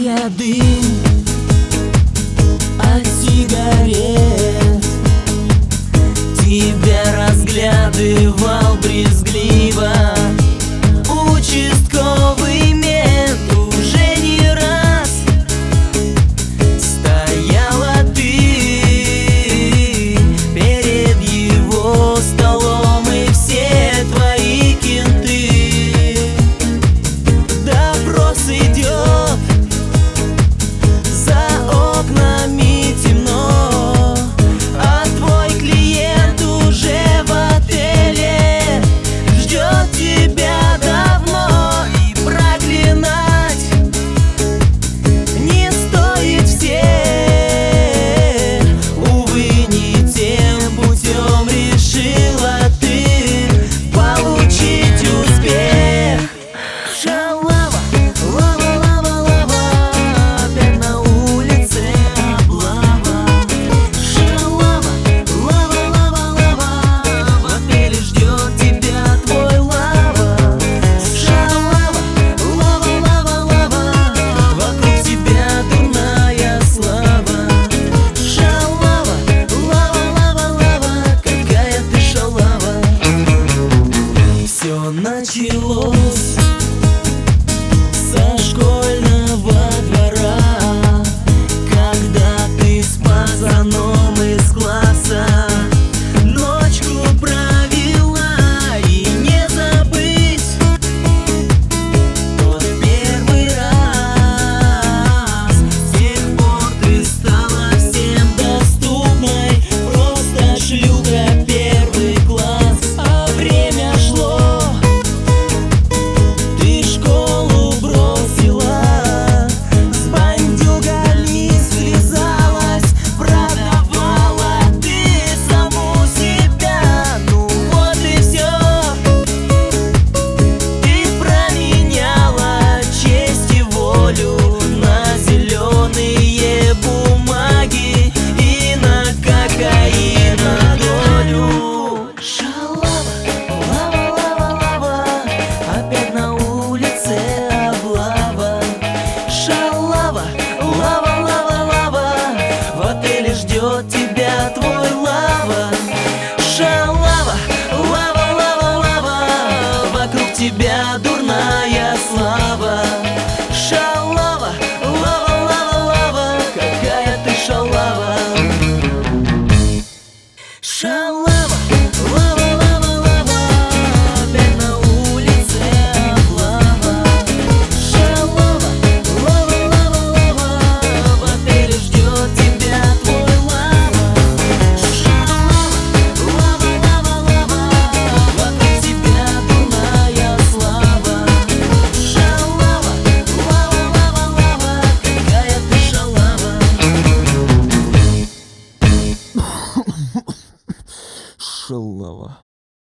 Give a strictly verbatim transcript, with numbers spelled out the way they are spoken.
Вдыхая дым от сигарет, тебя разглядывал брезгливо участковый мент. Уже не раз стояла ты перед его столом, и все твои кенты. Допрос идет, за окнами темно, а твой клиент уже в отеле ждет тебя давно. И проклинать не стоит всех, увы, не тем путем решила ты получить успех. Шалава, лава, лава, лава, опять на улице облава. Шалава, лава, лава, лава, в отеле ждет тебя твой лава. Шалава, лава, лава, лава, вокруг тебя дурная слава. Шалава, лава, лава, лава, какая ты шалава. Все началось со школьного